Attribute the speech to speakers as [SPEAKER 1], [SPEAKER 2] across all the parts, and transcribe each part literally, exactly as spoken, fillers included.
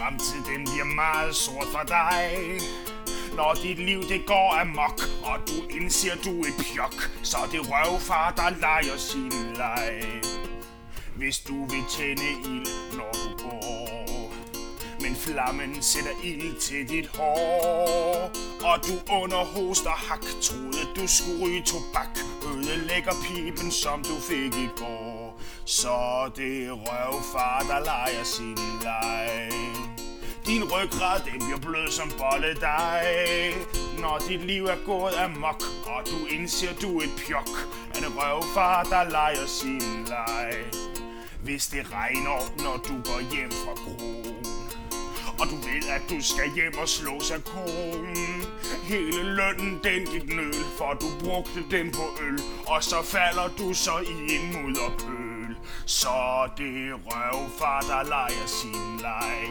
[SPEAKER 1] fremtid den bliver meget sort for dig. Når dit liv det går amok, og du indser du er et pjok, så er det røvfar der leger sin leg. Hvis du vil tænde ild når du går, men flammen sætter ild til dit hår, og du under hoster hak troede du skulle ryge tobak, ødelægger piben som du fik i går, så det røvfar der leger sin leg. Din ryggrad den bliver blød som bolledej, når dit liv er gået amok, og du indser du er et pjok, er det røvfar der leger sin leg. Hvis det regner når du går hjem fra krogen, og du ved at du skal hjem og slås af konen, hele lønnen den gik nøl, for du brugte den på øl, og så falder du så i en mudderpøl, så det røvfar der leger sin leg.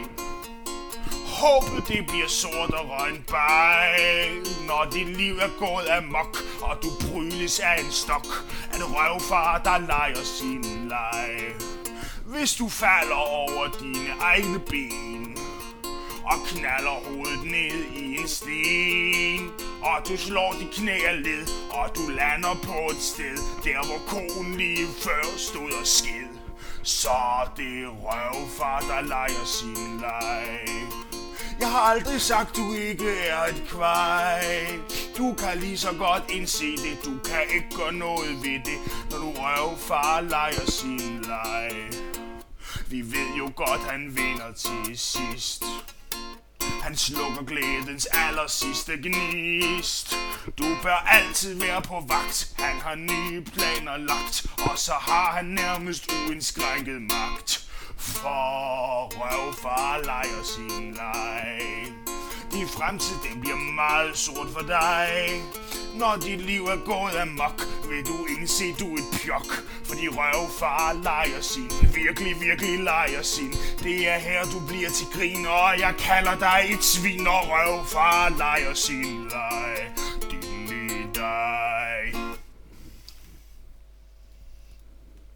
[SPEAKER 1] Håbet det bliver sort og røgnbej, når dit liv er gået amok, og du bryles af en stok, er det røvfar der leger sin leg. Hvis du falder over dine egne ben, og knaller hovedet ned i en sten, og du slår dit knæ af led, og du lander på et sted, der hvor konen lige før stod og sked, så det røvfar der leger sin leg. Jeg har aldrig sagt du ikke er et kvej. Du kan lige så godt indse det, du kan ikke gøre noget ved det, når du røvfar leger sin leg. Vi ved jo godt han vinder til sidst. Han slukker glædens aller sidste gnist. Du bør altid være på vagt, han har nye planer lagt, og så har han nærmest uindskrænket magt. For røvfar leger sin leg. Din fremtid den bliver meget sort for dig. Når dit liv er gået amok, vil du indse du er et pjok, fordi røvfar leger sin, virkelig virkelig leger sin. Det er her du bliver til grin, og jeg kalder dig et svin, når røvfar leger sin leg.